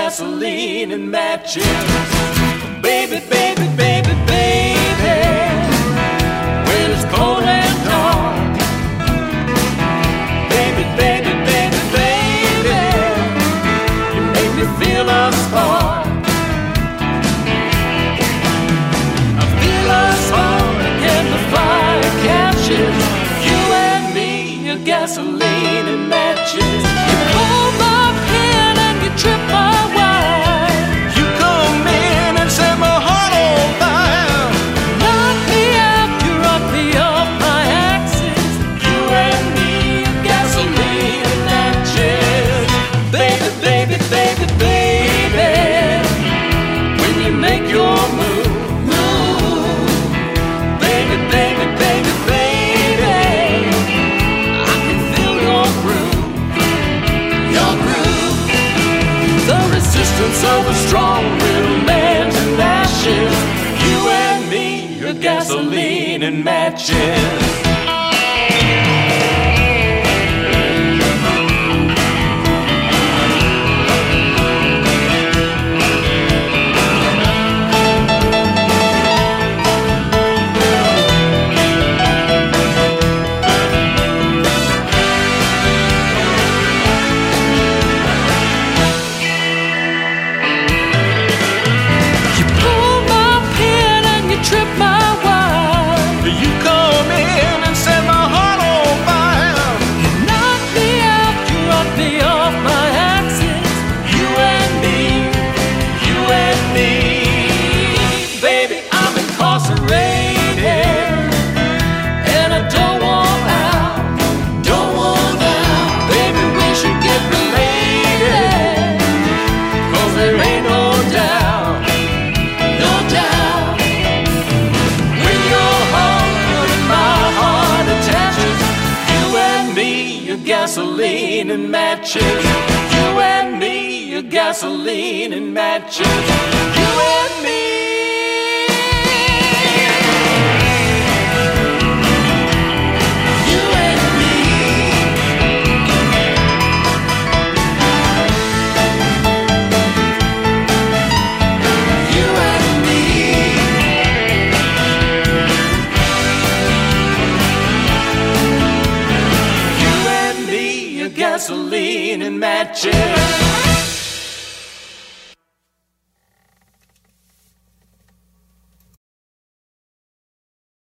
gasoline and matches. Baby, baby, baby, baby, when it's cold and dark. Baby, baby, baby, baby, you make me feel a spark. I feel a spark and the fire catches. You and me, your gasoline and matches. You hold my hand and you trip my wire. You come in and set my heart on fire. Knock me out, you rock me off my axis. You and me, your gasoline and matches. Baby, baby, baby, baby, when you make your move. Baby, baby, baby, baby, I can feel your groove. Your groove. The resistance of a strong little man's in ashes. You and me, your gasoline and matches. Trip my wire. You come in and set my heart on fire. You knock me out, you rock me off my axis. You and me, you and me. Baby, I'm incarcerated and I don't want out, don't want out. Baby, we should get related, 'cause there ain't no doubt, no doubt. Gasoline and matches. You and me, your gasoline and matches. You and me. You and me. You and me. Gasoline and matches.